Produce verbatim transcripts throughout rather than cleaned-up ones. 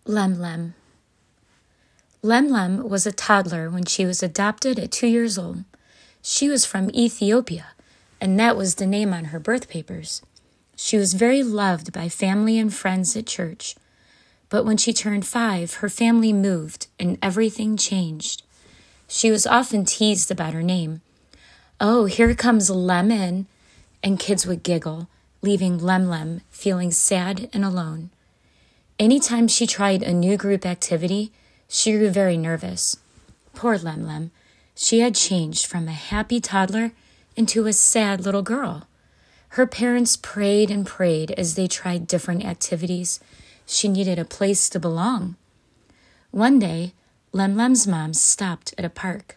Lem Lem. Lem Lem was a toddler when she was adopted at two years old. She was from Ethiopia, and that was the name on her birth papers. She was very loved by family and friends at church. But when she turned five, her family moved and everything changed. She was often teased about her name. "Oh, here comes Lemon," and kids would giggle, leaving Lem Lem feeling sad and alone. Anytime she tried a new group activity, she grew very nervous. Poor Lem Lem. She had changed from a happy toddler into a sad little girl. Her parents prayed and prayed as they tried different activities. She needed a place to belong. One day, Lem Lem's mom stopped at a park.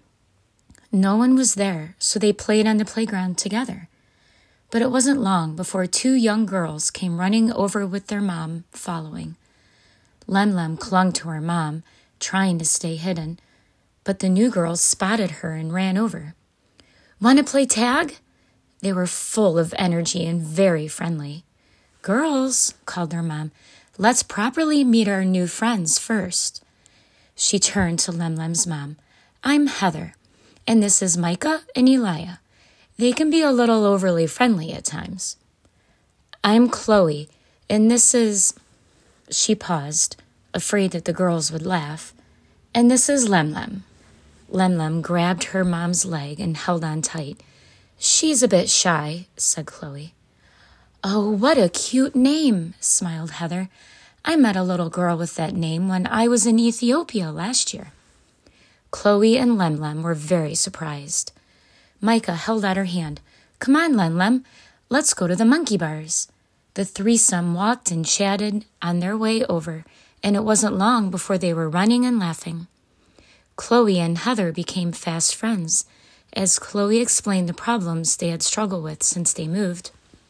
No one was there, so they played on the playground together. But it wasn't long before two young girls came running over with their mom following. Lem Lem clung to her mom, trying to stay hidden, but the new girls spotted her and ran over. "Want to play tag?" They were full of energy and very friendly. "Girls," called their mom, "let's properly meet our new friends first." She turned to Lem Lem's mom. "I'm Heather, and this is Micah and Elia. They can be a little overly friendly at times." "I'm Chloe, and this is—" She paused, afraid that the girls would laugh. "And this is Lem Lem." Lem Lem grabbed her mom's leg and held on tight. "She's a bit shy," said Chloe. "Oh, what a cute name," smiled Heather. "I met a little girl with that name when I was in Ethiopia last year." Chloe and Lem Lem were very surprised. Micah held out her hand. "Come on, Lem Lem, let's go to the monkey bars." The threesome walked and chatted on their way over, and it wasn't long before they were running and laughing. Chloe and Heather became fast friends, as Chloe explained the problems they had struggled with since they moved.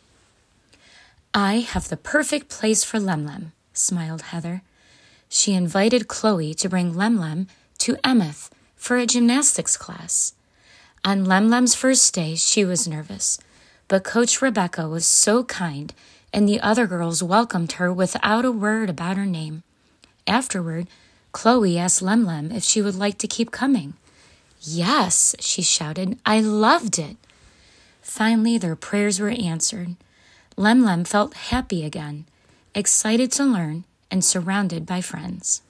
"I have the perfect place for Lem Lem," smiled Heather. She invited Chloe to bring Lem Lem to Emeth for a gymnastics class. On Lem Lem's first day, she was nervous, but Coach Rebecca was so kind, and the other girls welcomed her without a word about her name. Afterward, Chloe asked Lem Lem if she would like to keep coming. "Yes," she shouted. "I loved it." Finally, their prayers were answered. Lem Lem felt happy again, excited to learn and surrounded by friends.